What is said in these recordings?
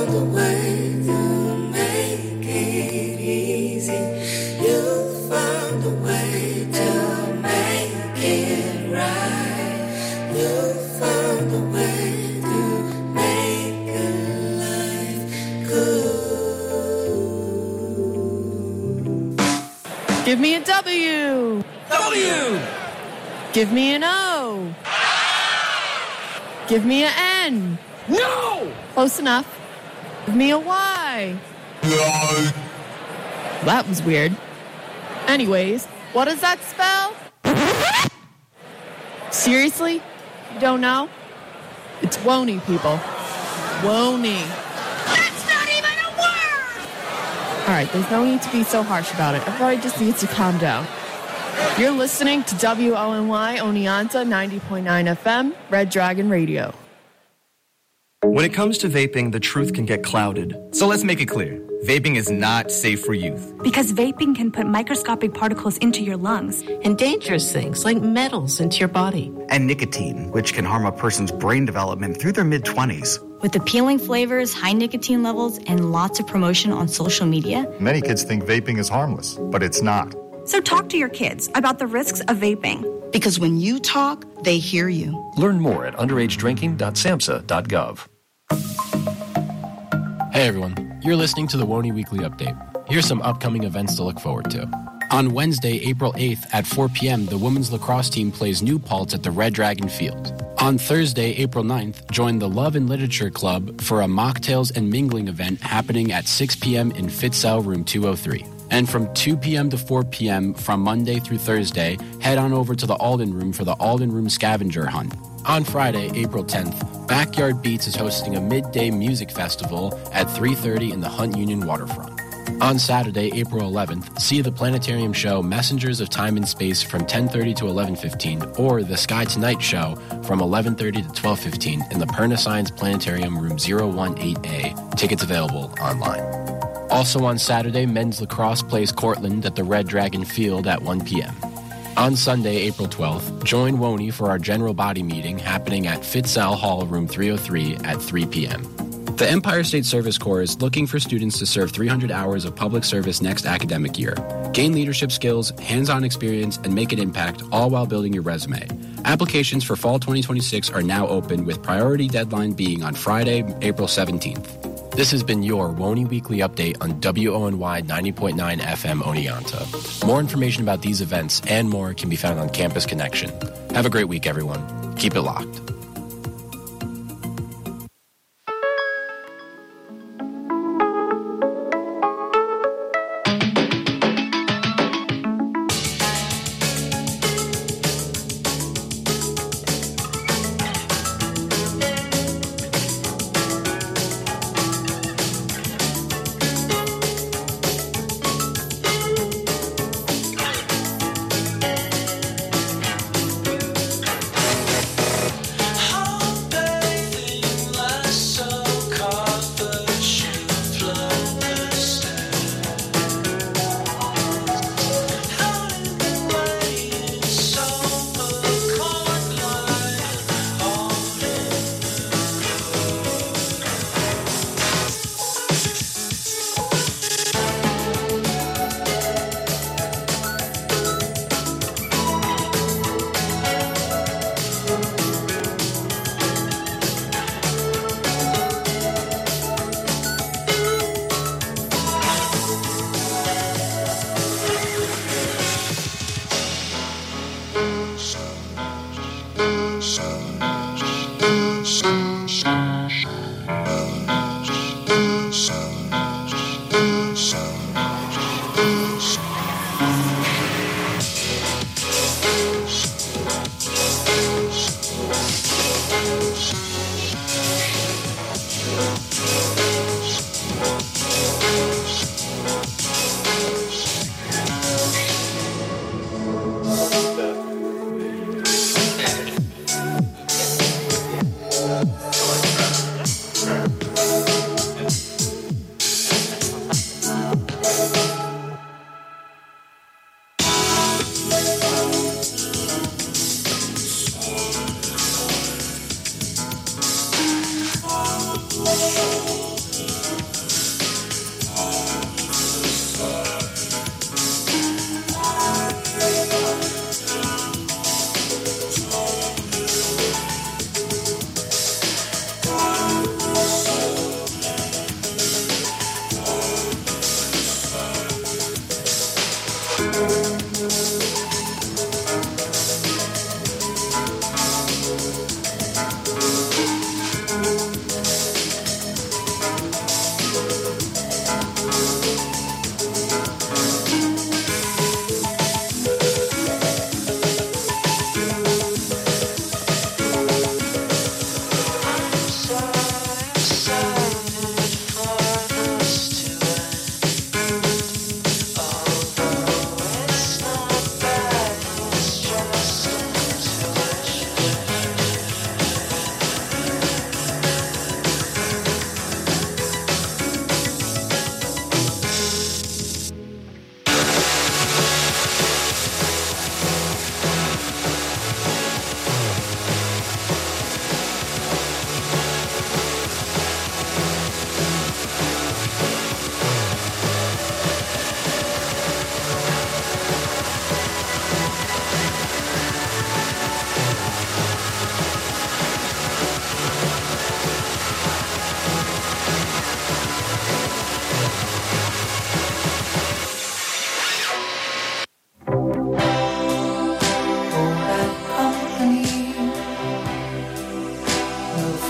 find a way to make it easy. You'll find a way to make it right. You'll find a way to make your life good. Give me a W. W. Give me an O. Give me an N. No! Close enough. Give me a Y. No. That was weird. Anyways, what does that spell? Seriously? You don't know? It's Wony, people. Wony. That's not even a word! Alright, there's no need to be so harsh about it. Everybody just needs to calm down. You're listening to WONY Oneonta 90.9 FM, Red Dragon Radio. When it comes to vaping, the truth can get clouded. So let's make it clear. Vaping is not safe for youth. Because vaping can put microscopic particles into your lungs. And dangerous things like metals into your body. And nicotine, which can harm a person's brain development through their mid-20s. With appealing flavors, high nicotine levels, and lots of promotion on social media. Many kids think vaping is harmless, but it's not. So talk to your kids about the risks of vaping. Because when you talk, they hear you. Learn more at underagedrinking.samhsa.gov. Hey everyone, you're listening to the Wony Weekly Update. Here's some upcoming events to look forward to. On Wednesday, April 8th at 4 p.m., the women's lacrosse team plays New Paltz at the Red Dragon Field. On Thursday, April 9th, join the Love and Literature Club for a mocktails and mingling event happening at 6 p.m. in Fitzell Room 203. And from 2 p.m. to 4 p.m. from Monday through Thursday, head on over to the Alden Room for the Alden Room Scavenger Hunt. On Friday, April 10th, Backyard Beats is hosting a midday music festival at 3:30 in the Hunt Union Waterfront. On Saturday, April 11th, see the planetarium show Messengers of Time and Space from 10:30 to 11:15 or the Sky Tonight show from 11:30 to 12:15 in the Perna Science Planetarium Room 018A. Tickets available online. Also on Saturday, men's lacrosse plays Cortland at the Red Dragon Field at 1 p.m. On Sunday, April 12th, join Wony for our general body meeting happening at Fitzell Hall, Room 303 at 3 p.m. The Empire State Service Corps is looking for students to serve 300 hours of public service next academic year. Gain leadership skills, hands-on experience, and make an impact, all while building your resume. Applications for fall 2026 are now open, with priority deadline being on Friday, April 17th. This has been your Wony Weekly Update on WONY 90.9 FM Oneonta. More information about these events and more can be found on Campus Connection. Have a great week, everyone. Keep it locked.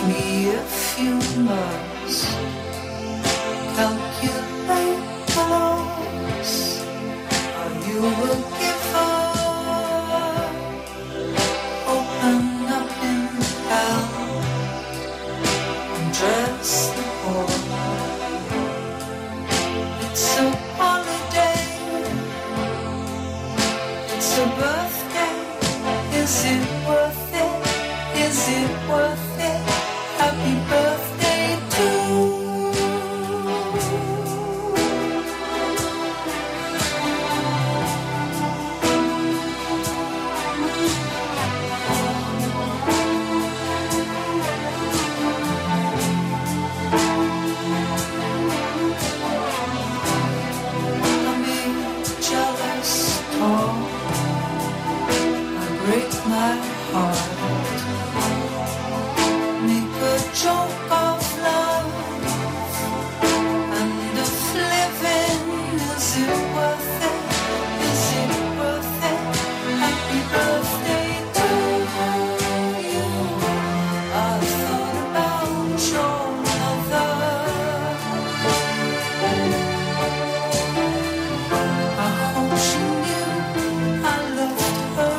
me a few months, calculate the loss, or you will give up, open up in hell, and dress the whore. It's a holiday, it's a birthday, is it worth it? Is it worth it? Happy birthday to I'm jealous, oh, I break my heart. Make a joke of love and of living. Is it worth it? Is it worth it? Happy birthday to you. I thought about your mother. I hope she knew I loved her.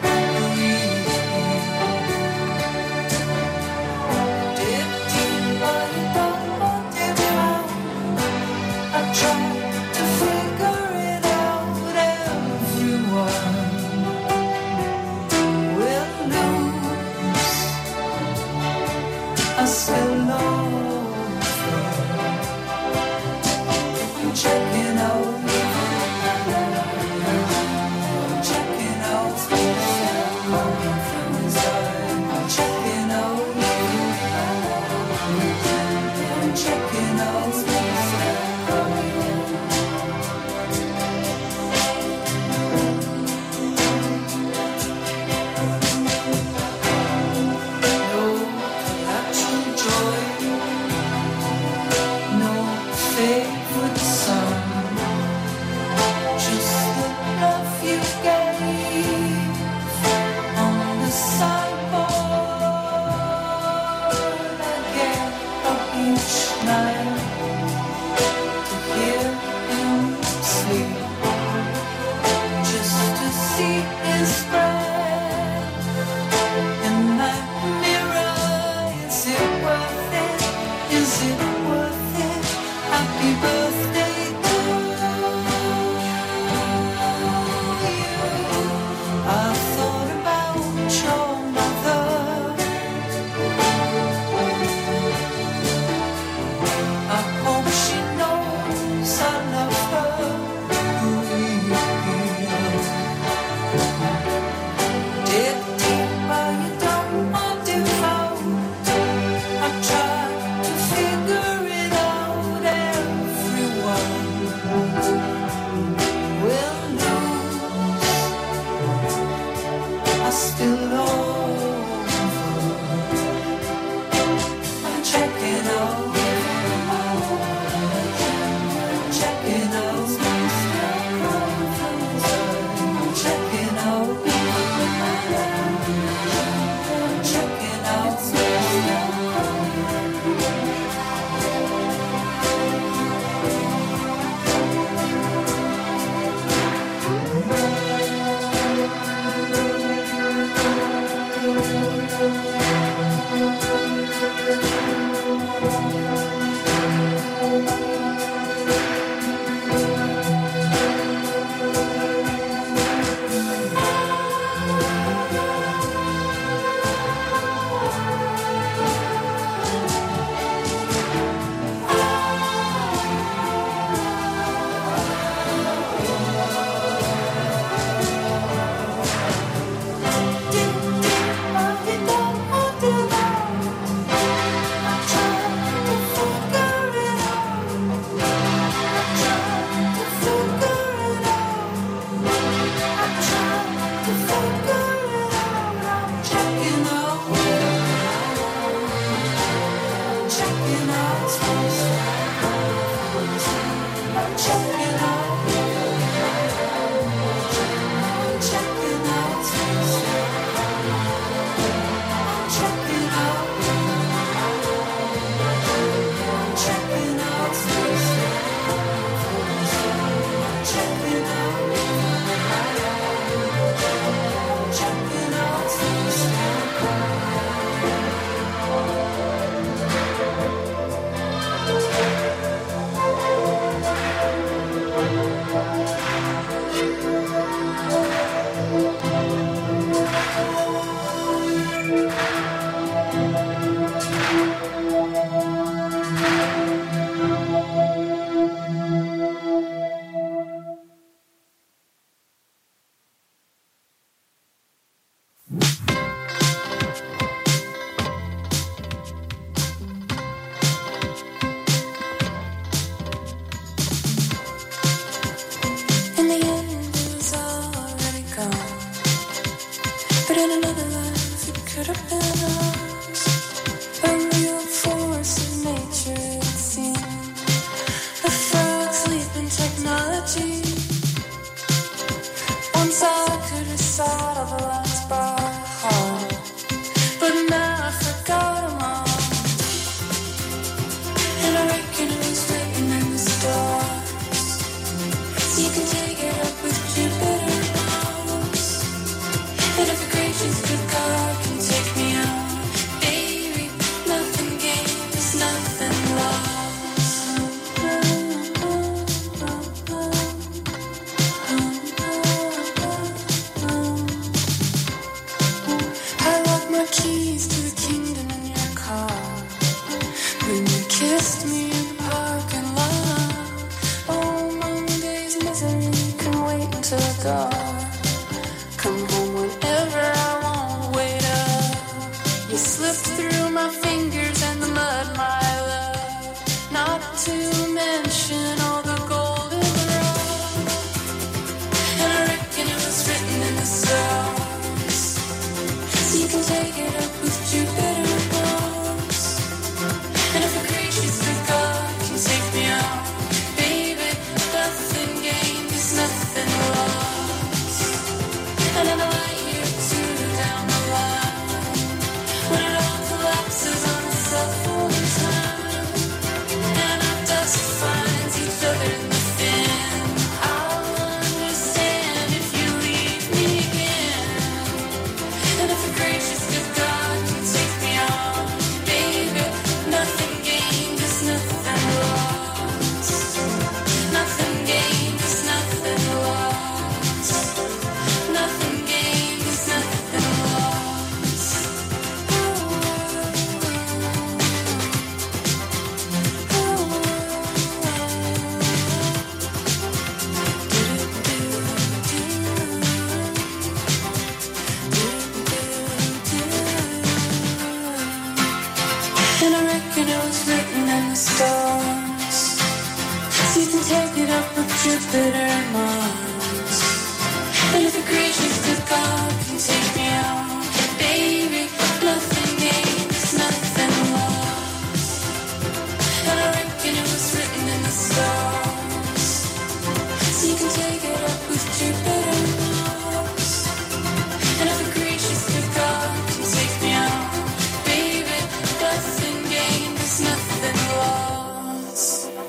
I tried to figure it out. Everyone will lose. I still love her. I'm checking out. I'm checking out. Coming from inside. I'm checking out. I'm checking out. Favorite song, just the love you gave on the sideboard. I get up each night to hear him sleep, just to see his breath in my mirror. Is it worth it? Is it worth it? Happy birthday to you. I thought about your mother. I hope she knows I love her. Dig deep, are you dumb or devout? I tried to figure it out. Everyone will lose. I still love her. I'm checking out. Checking out. I'm checking out. Checking out. could have been us, a real force of nature it seemed. A frog sleeping technology. Once I could have sought all the lines by heart, but now I forgot them all. And I reckon it was written in the stars. You can take it up with Jupiter and Mars. And if a gracious good God can take me out, baby, nothing gained is nothing lost. I locked my keys to the kingdom in your car when you kissed me in the parking lot. Oh, Monday's misery can wait until dark. Come home whenever I want, wait up. You slipped through my fingers and the mud, my love. Not to mention all the gold in the rough. And I reckon it was written in the stars. So you can take it up with Jupiter and Mars. And if a gracious good God can take me out, baby, nothing gained is nothing lost. And in a light year or two down the line, when it all collapses on itself over time, and our dust finds each other in the fin, I'll understand if you leave me again. And if a gracious good God can take me out, baby, nothing gained is nothing lost. Nothing gained is nothing lost. Nothing gained is nothing lost. And I reckon it was written in the stars. So you can take it up with Jupiter and Mars. And if a gracious good God can take me out, baby, nothing gained is nothing lost. And I reckon it was written in the stars. So you can take it up with Jupiter and Mars. And if a gracious good God can take me out, baby, nothing gained is nothing lost.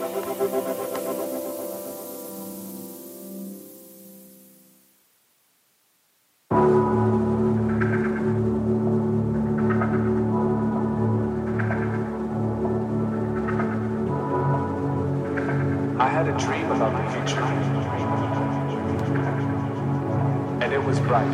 I had a dream about the future, and it was bright.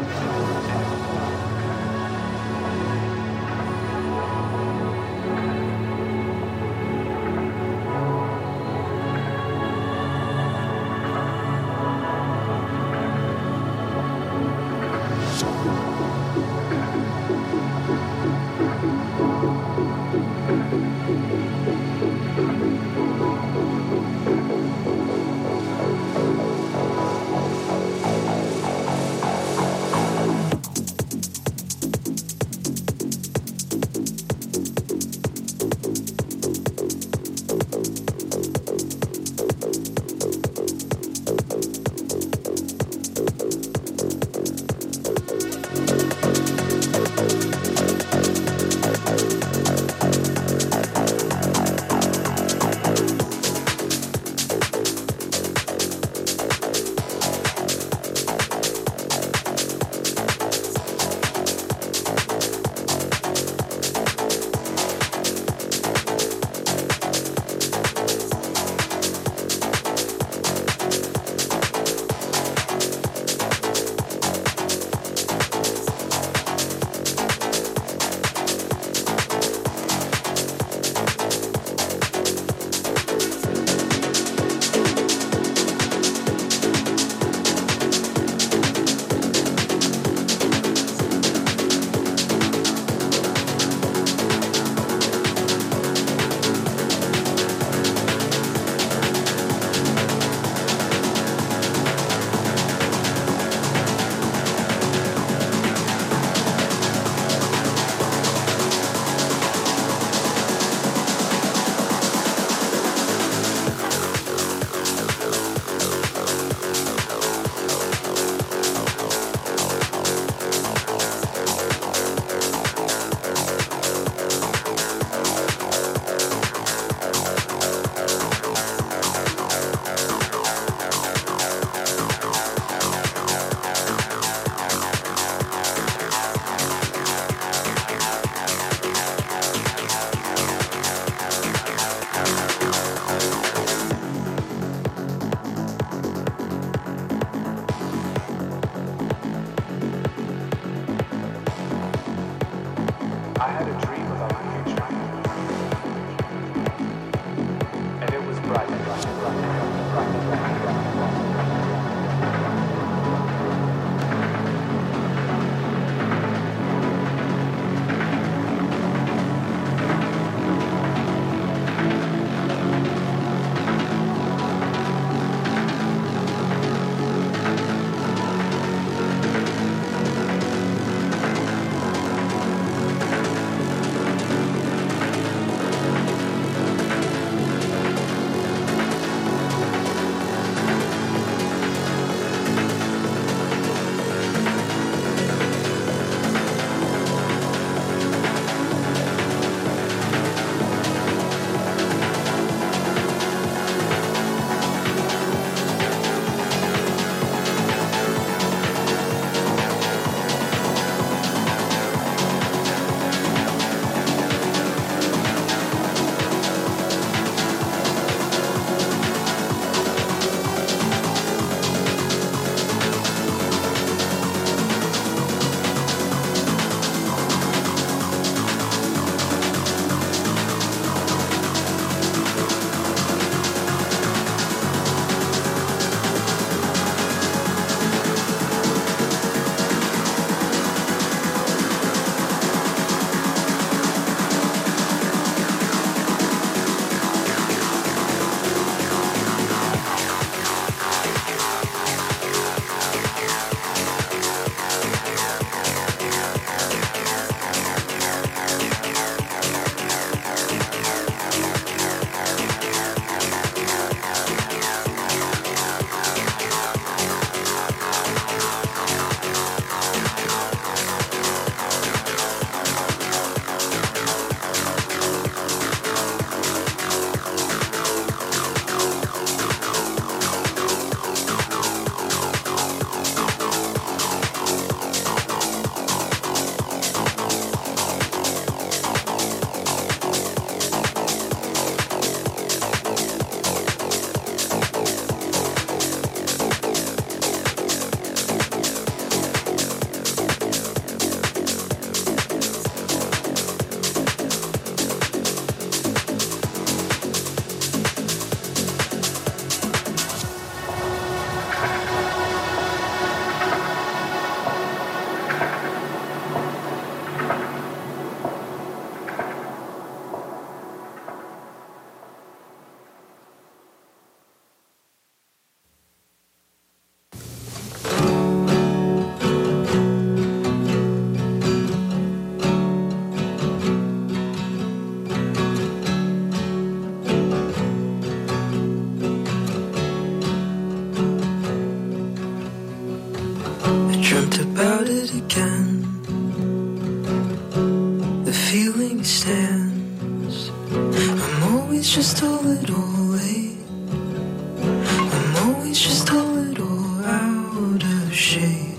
just a little late. I'm always just a little out of shape.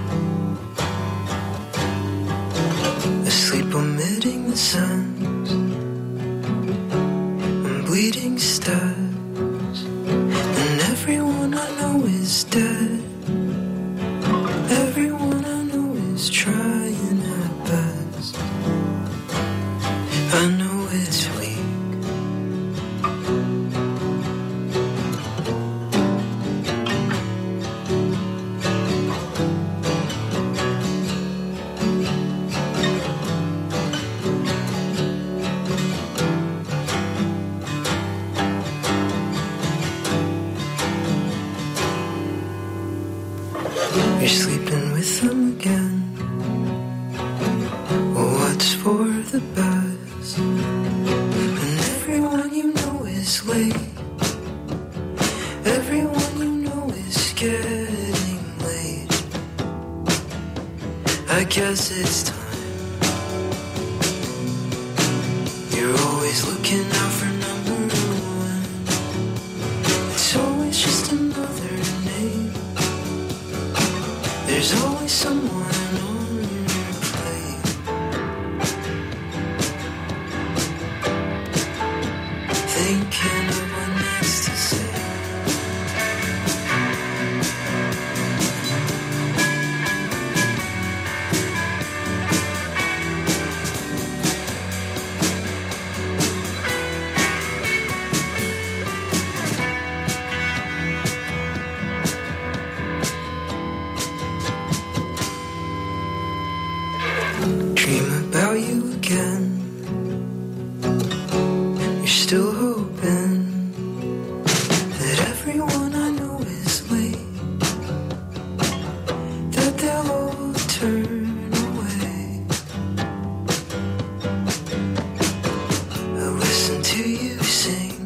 Asleep omitting the signs. I'm bleeding stars. And everyone I know is dead. Everyone I know is trying at best. I know it's weak. You're sleeping with them again. Well, what's for the best? And everyone you know is late. Everyone you know is getting late. I guess it's time. You're always looking out for number one. It's always just another name. There's always someone on your plate. Thinking of what next to say. Dream about you again. You're still hoping that everyone I know is late. That they'll all turn away. I listen to you sing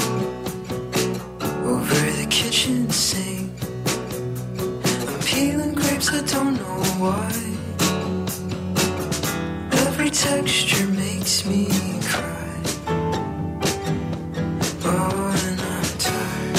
over the kitchen sink. I'm peeling grapes, I don't know why. Every texture makes me cry. Oh, and I'm tired.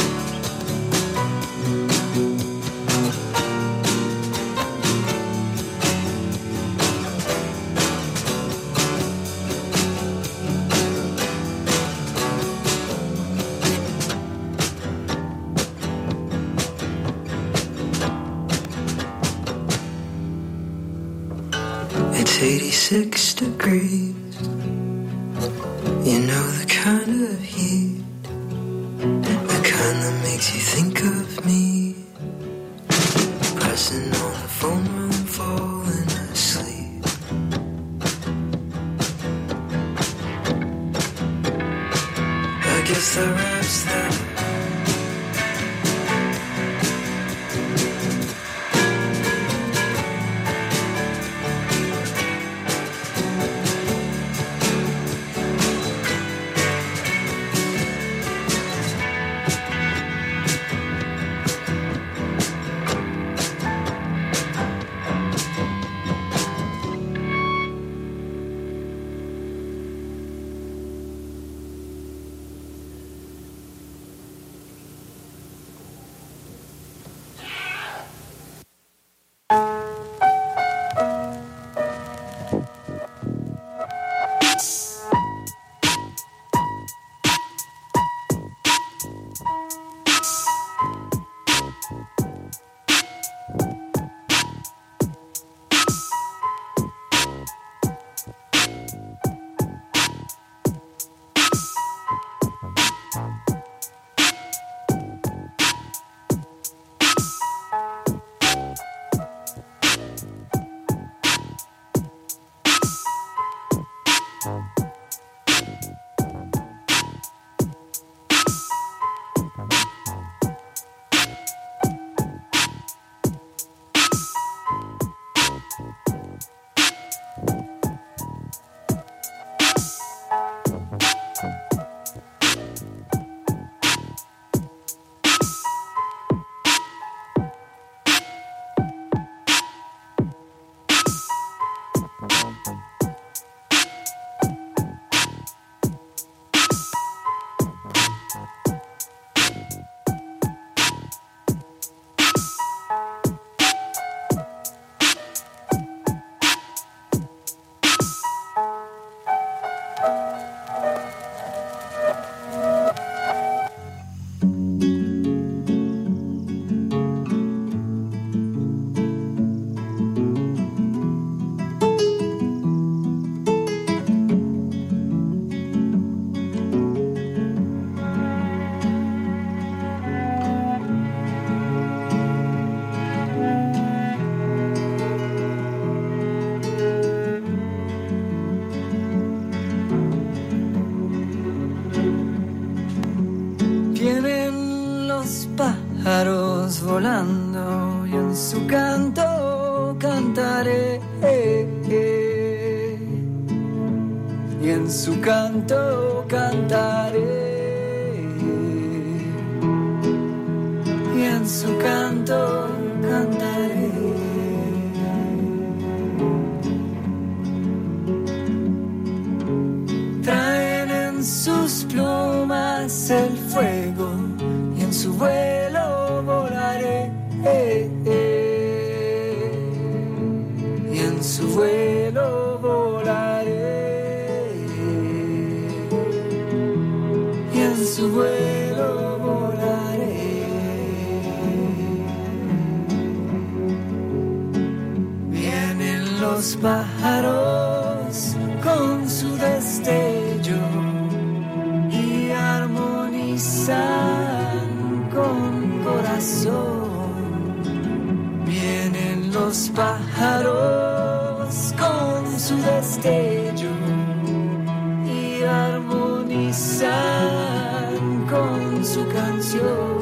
It's 86 degrees. You know the kind of heat, the kind that makes you think of me. Pressing on the phone while I'm falling asleep. I guess that wraps that up. pájaros volando y en su canto cantaré. Y en su canto cantaré. Y en su canto cantaré. Traen en sus plumas el fuego y en su vuelo volaré. Y en su vuelo volaré. Y en su vuelo volaré. Vienen los pájaros con su destello y armonizan con corazón. Vienen los pájaros con su destello y armonizan con su canción.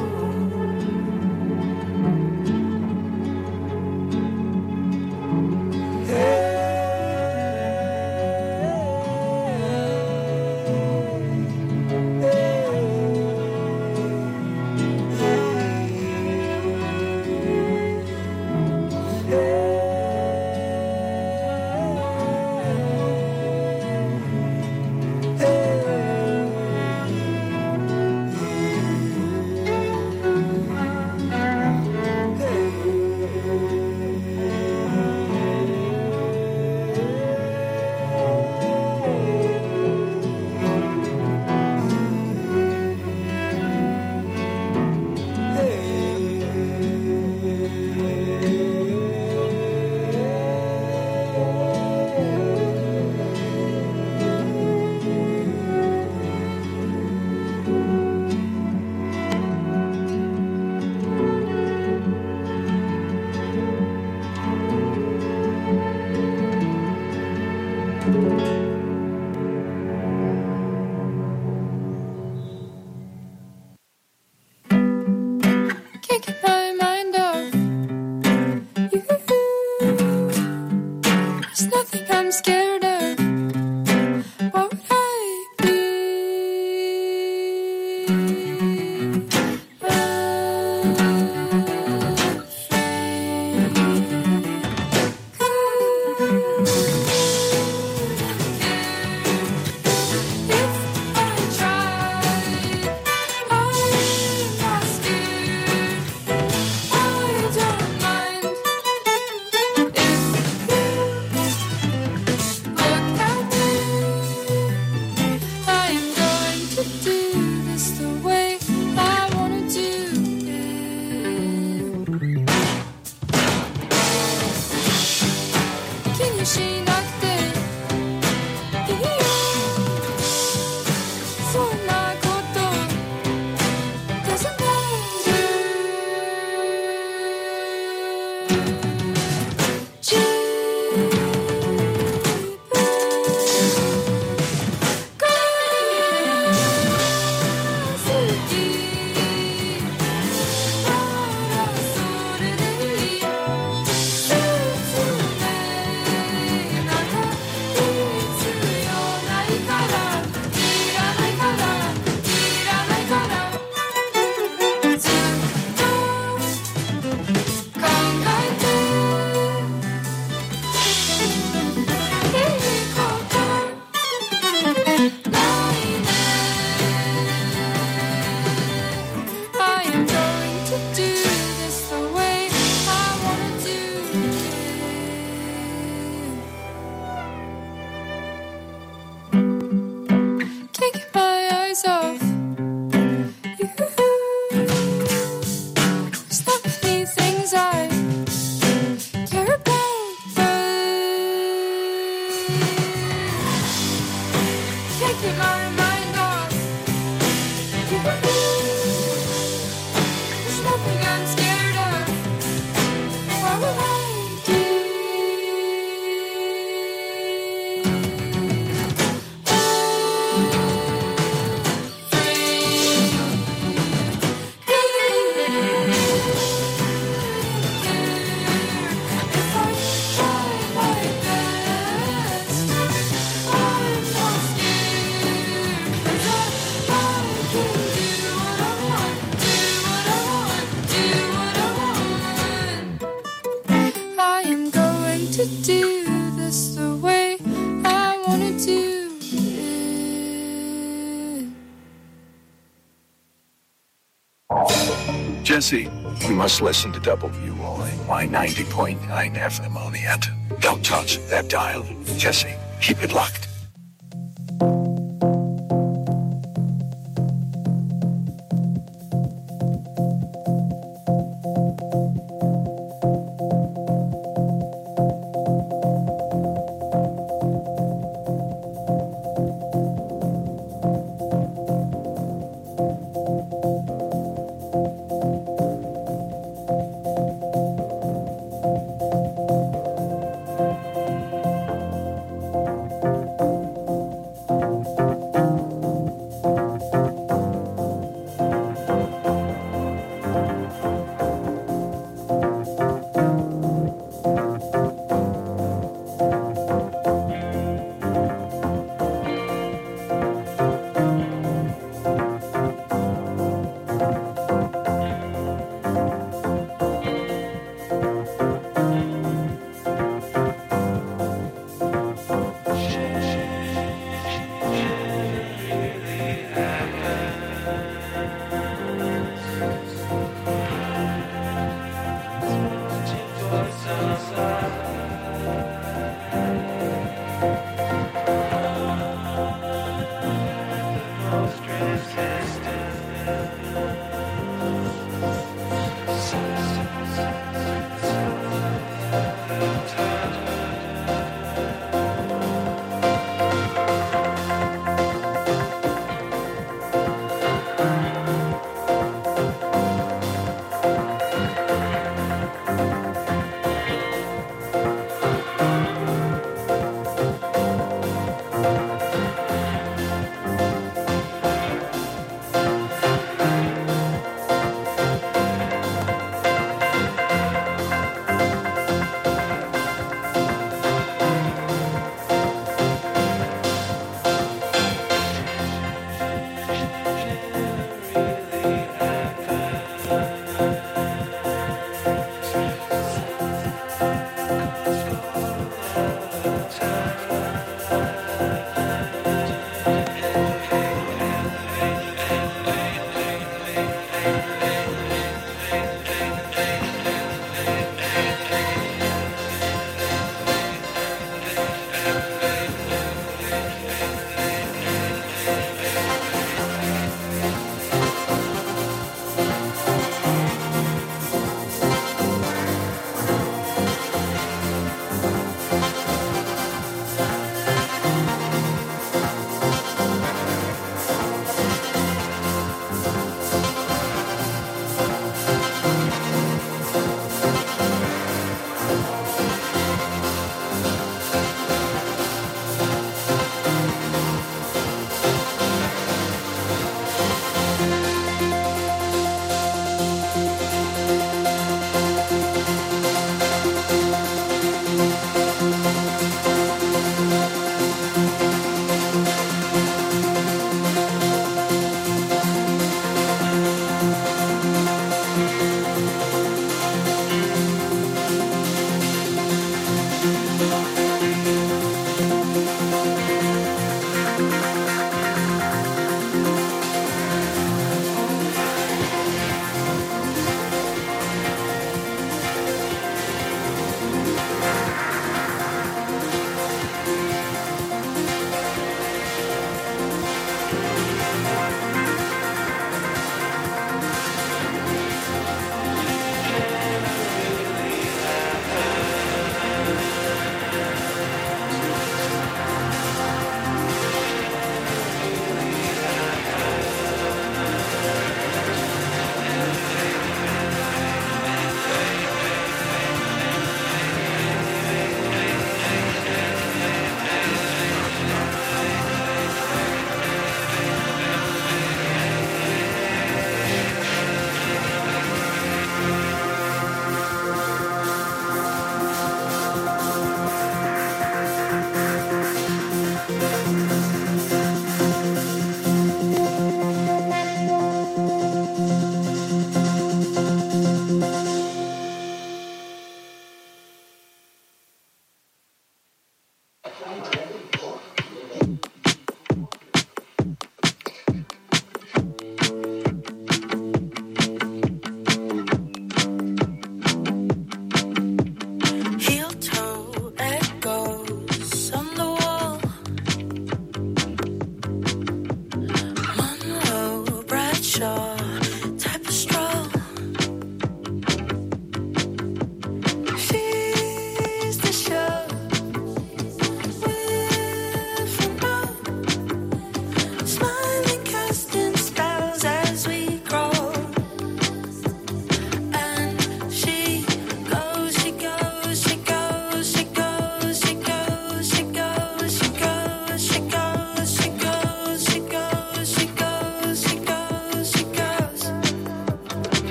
Jesse, you must listen to WONY 90.9 FM Oneonta. Don't touch that dial. Jesse, keep it locked.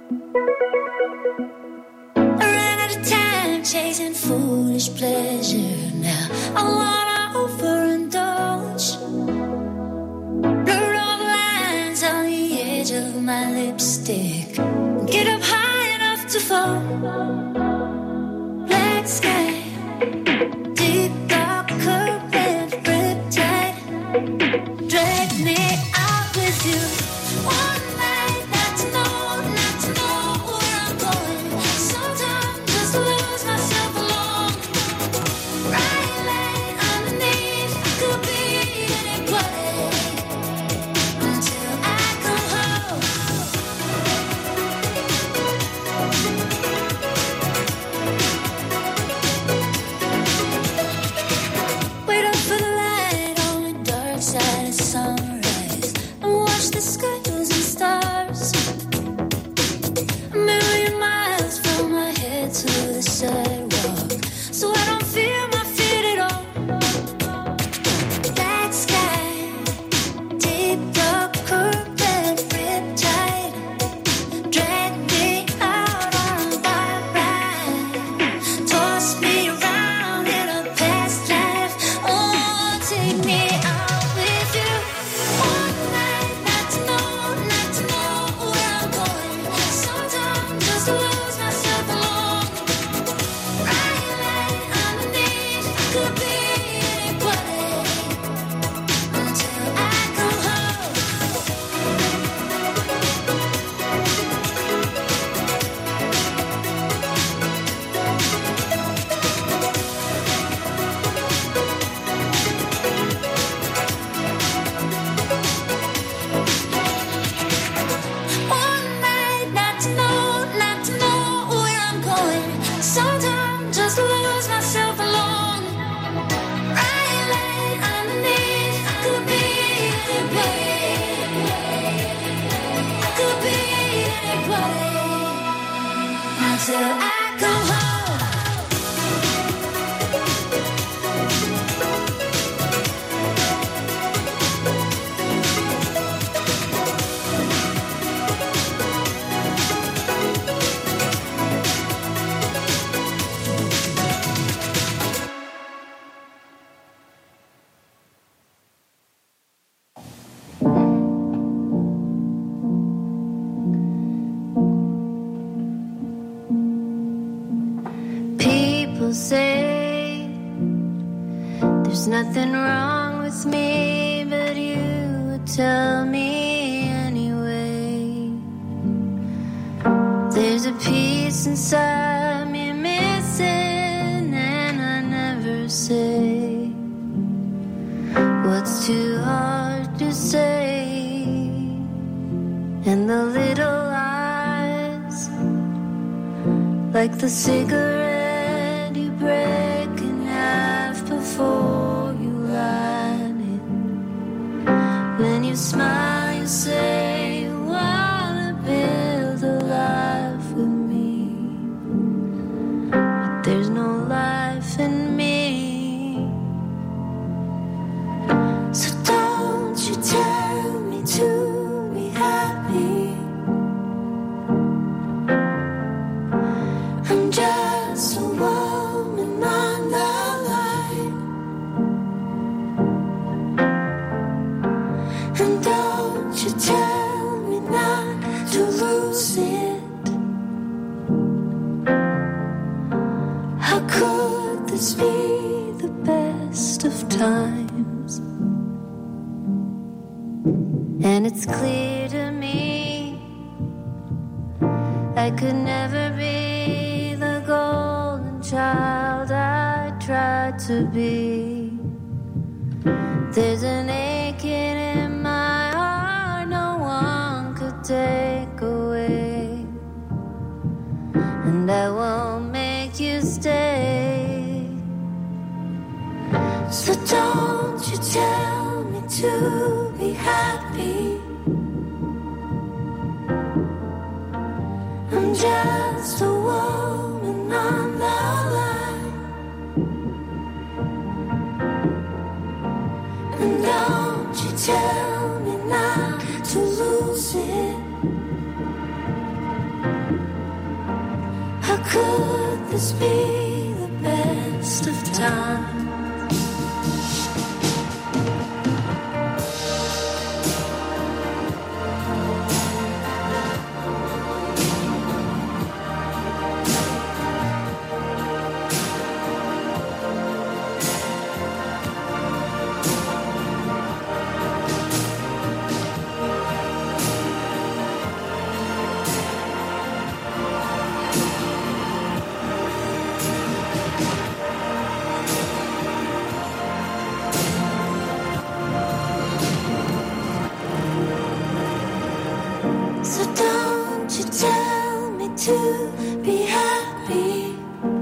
I ran out of time chasing foolish pleasure. Now I wanna overindulge. Blur all the lines on the edge of my lipstick. Get up high enough to fall. Black sky, deep dark current, riptide. Drag me out with you. One night, not to know where I'm going. Sometimes just lose myself alone. Right line underneath, could be anybody. Until I come home. Wait up for the light on the dark side of sunrise and watch the sky losing stars. A million miles from my head to the sidewalk, so I don't feel my feet at all. Black sky, deep dark current, riptide. Drag me out on my ride. Toss me around in a past life. Oh, take me out with you. One night, not to know where I'm going. Sometimes just lose myself alone. Right line underneath, could be anybody. Until I come home. One night, not to know where I'm going. Sometimes just lose myself alone. Right line underneath, could be anybody. Could be anybody. Until I come home. People say there's nothing wrong with me, but you would tell me anyway. There's a piece inside me missing, and I never say what's too hard to say. And the little eyes, like the cigarette you break in half before you light it. When you smile, you say you wanna build a life with me, but there's no life in me. So don't you tell me to be happy. I'm just a woman on the line. And don't you tell me not to lose it. How could this be the best of times? And it's clear to me I could never be the golden child I tried to be. There's an aching in my heart no one could take away, and I won't make you stay. So don't you tell me to be happy. I'm just a woman on the line. And don't you tell me not to lose it. could this be the best of times? To be happy,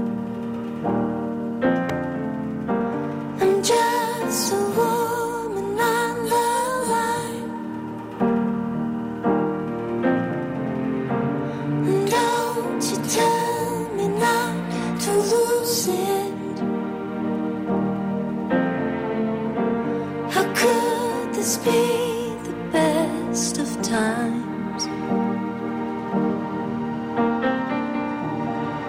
I'm just a woman on the line, and don't you tell me not to lose it. How could this be the best of times?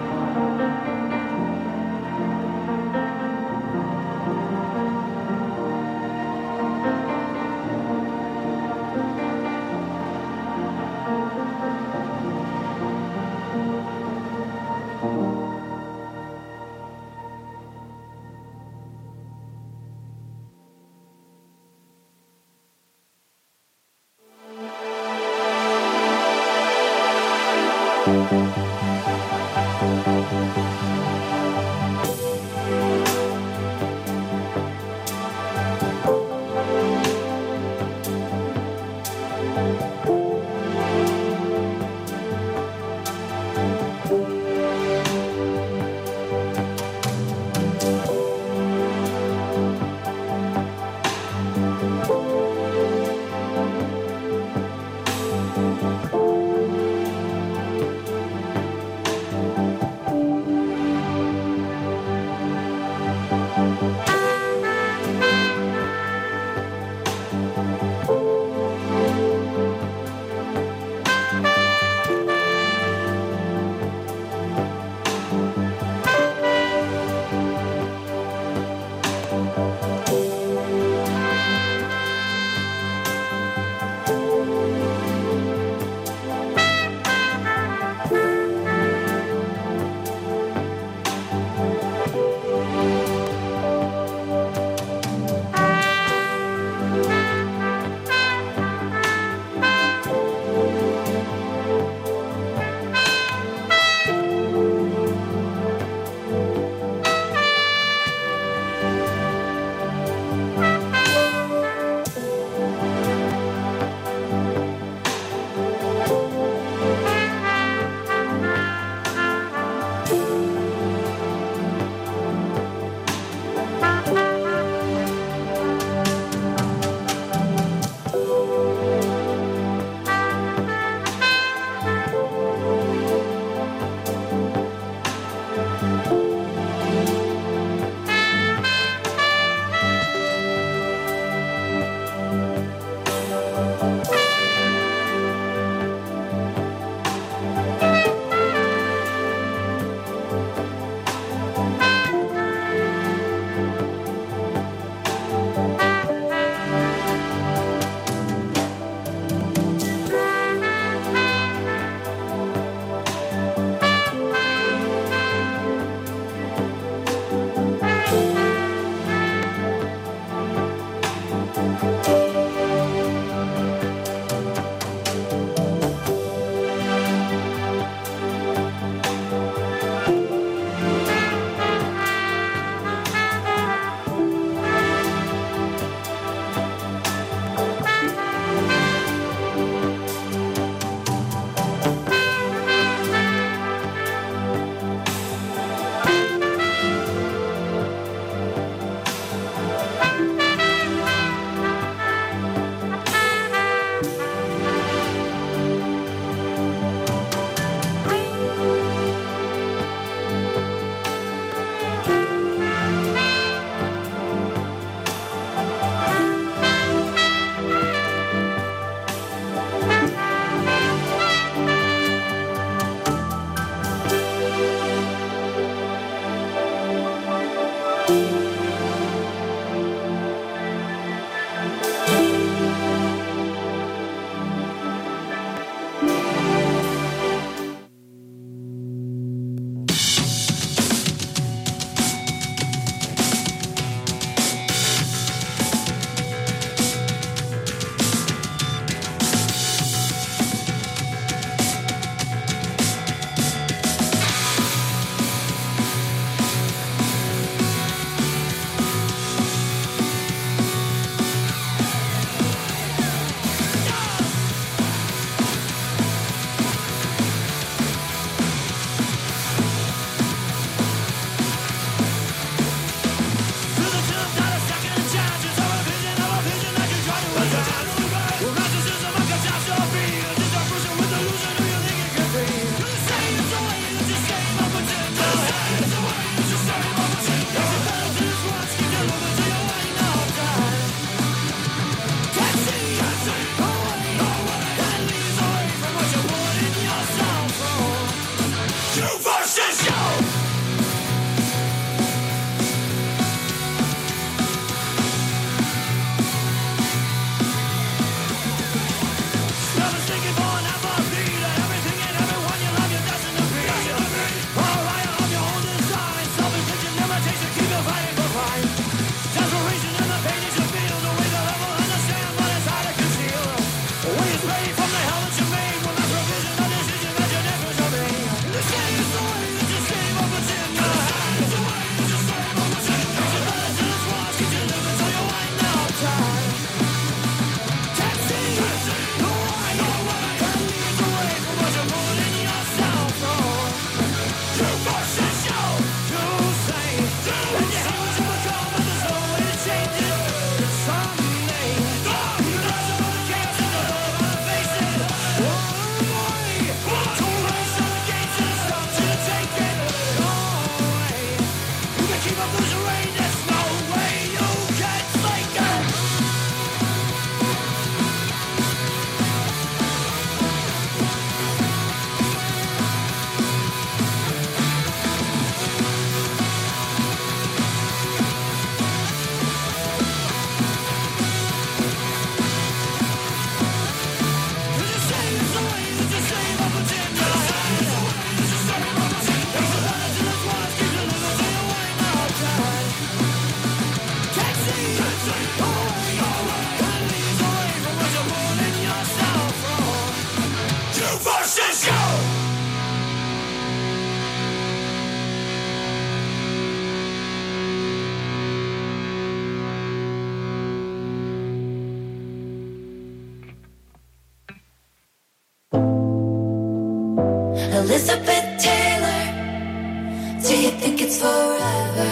Elizabeth Taylor. Do you think it's forever?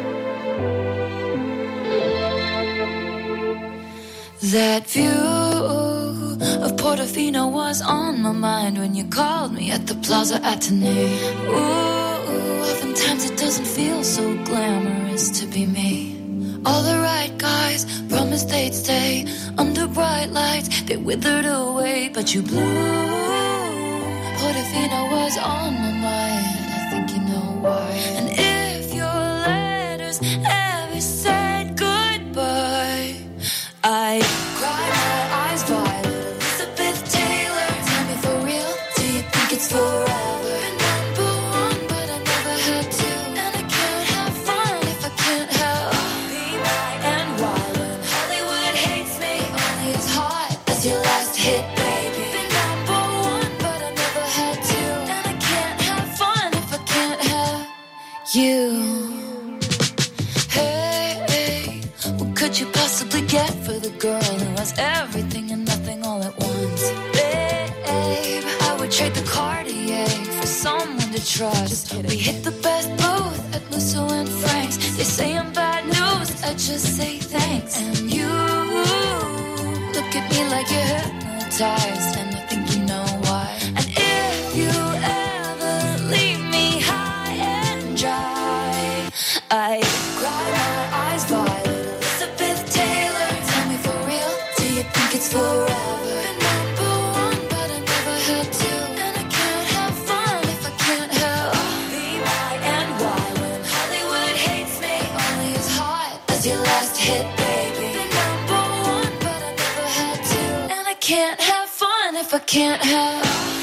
That view of Portofino was on my mind when you called me at the Plaza Athénée. Ooh, oftentimes it doesn't feel so glamorous to be me. All the right guys promised they'd stay under bright lights. They withered away, but you blew. Portofino was on my mind. I think you know why. And if your letters ever said goodbye, I cried my eyes violet. Elizabeth Taylor, tell me for real, do you think it's forever? Been number one, but I never had to. And I can't have fun if I can't have Be My NY when Hollywood hates me. Only as hot as your last hit, baby. Been number one, but I never had to. And I can't have fun if I can't have you. What could you possibly get for the girl who has everything and nothing all at once? Babe, I would trade the Cartier for someone to trust. We hit the best booth at Musso and Frank's. They say I'm bad news, I just say thanks. And you look at me like you're hypnotized, and I think you know why. And if you ever leave me high and dry, I cry my eyes violet. Elizabeth Taylor, tell me for real, do you think it's forever? Been number one, but I never had to. And I can't have fun if I can't have Be My NY when Hollywood hates me. Only as hot as your last hit, baby. Been number one, but I never had to. And I can't have fun if I can't have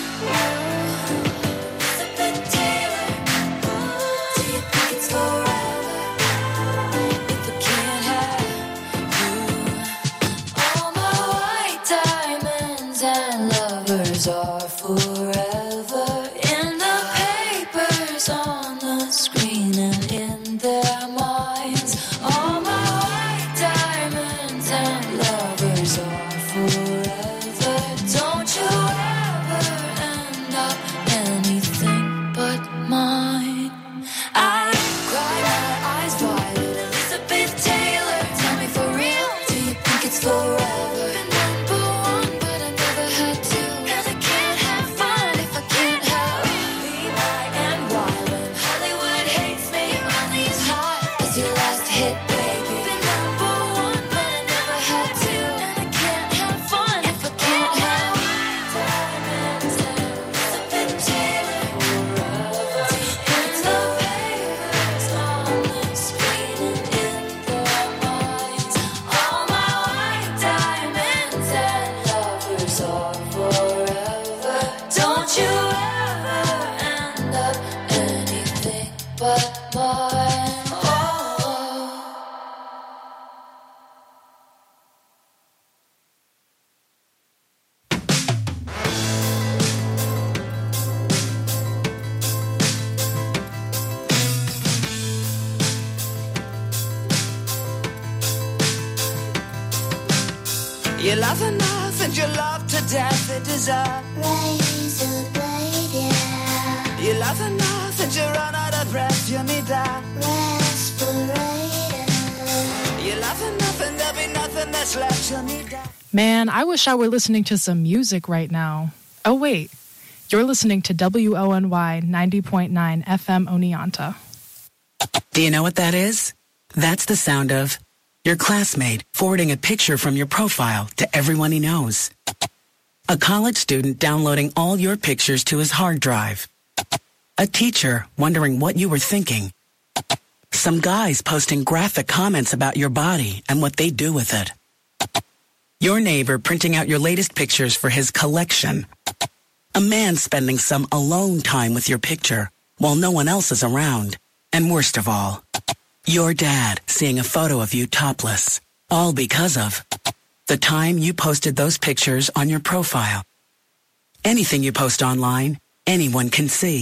Elizabeth Taylor, do you think it's forever? If I can't have you. All my white diamonds and lovers are forever in the papers, on the screen, and in their minds. All my white diamonds and lovers are forever. Don't you ever end up anything but mine. I cry my eyes violet. Elizabeth Taylor, tell me for real, do you think it's forever? Been number one, but I never had to. And I can't have fun if I can't have Be My NY when Hollywood hates me. Only as hot as your last hit, baby. Been number one, but I never had to. And I can't have fun if I can't have diamonds and Elizabeth Taylor forever. In the papers, on the screen, and in their minds. All my white diamonds and lovers are forever. Don't you ever end up anything but mine. Oh. You love enough and you love to death. It is a razor blade, yeah. You love enough and you run out of breath. You need that respirator. You love enough and there'll be nothing that's left. You need that. Man, I wish I were listening to some music right now. Oh, wait. You're listening to WONY 90.9 FM Oneonta. Do you know what that is? That's the sound of your classmate forwarding a picture from your profile to everyone he knows. A college student downloading all your pictures to his hard drive. A teacher wondering what you were thinking. Some guys posting graphic comments about your body and what they do with it. Your neighbor printing out your latest pictures for his collection. A man spending some alone time with your picture while no one else is around. And worst of all, your dad seeing a photo of you topless, all because of the time you posted those pictures on your profile. Anything you post online, anyone can see.